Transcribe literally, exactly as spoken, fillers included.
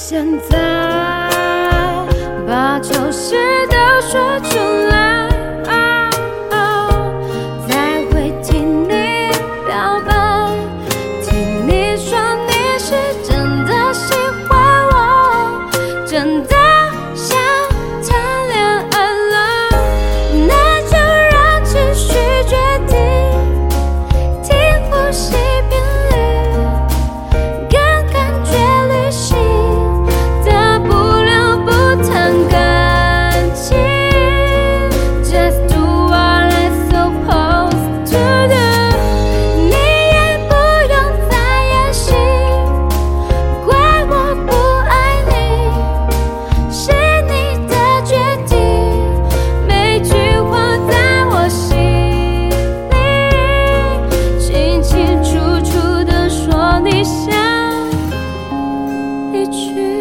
现在把丑事都说出来，才会听你表白，听你说你是真的喜欢我，真的想谈恋爱了，那就让情绪决定，听呼吸频率，跟感觉旅行，大不了不谈感情， Just do what I'm supposed to do， 你也不用再演戏，怪我不爱你，是你的决定，每句话在我心里，清清楚楚地说你想离去。